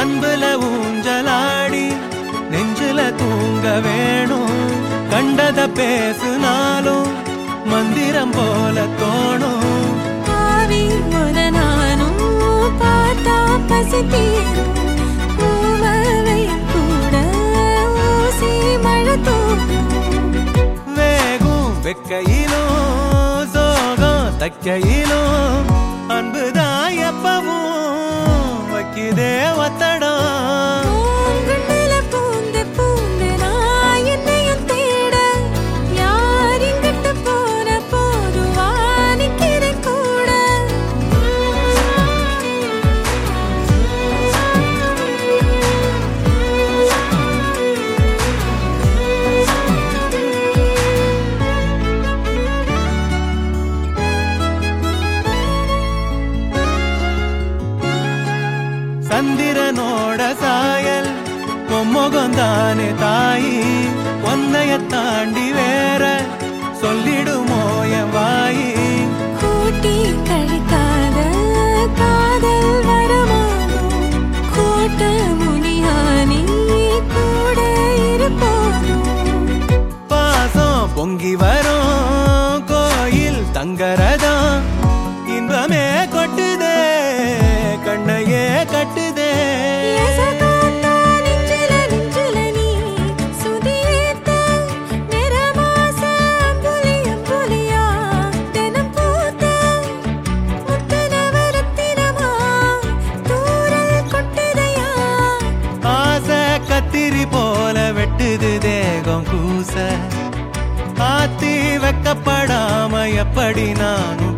அன்புல ஊஞ்சலாடி நெஞ்சுல தூங்க வேணும். கண்டத பேசுனாலும் மந்திரம் போல தோணும். ஆவி ஒரு நானும் பார்த்தா பசி தீரும். பூவவை கூட ஊசி மழை தூக்கும். வேகும் வெக்கையிலும் சோகம் தக்கையிலும் அன்புதான் எப்பவும் வைக்குதே ஒத்தடம். பூங்குழல பூந்து பூந்து நான் என்னையும் தேட யாரிங்கிட்ட போன போதுவா நிக்கிறேன் கூட. சந்திரனோட சாயல் பொம்முகந்தானே தாயி. ஒன்னைய தாண்டி வேற சொல்லிடுமோ என் வாயி. கூட்டி கழிக்காத காதல் வரமானோ கோட்ட முனியானி கூட இருப்பானோ. பாசம் பொங்கி வரும் கோயில் தங்கரதம். இன்பமே கொட்டுதே கண்ணையே கட்டுதே. எசகாத்தா நெஞ்சில நெஞ்சில நீ சுதியேத்த நிறமாச அம்புலி அம்புலியா தினம் பூத்த முத்தனவரத்தினமா தூரல் கொட்டுதையா. ஆசை கத்திரி போல வெட்டுது தேகம் கூச. ஆத்தி வைக்கப்படாம எப்படி நானும்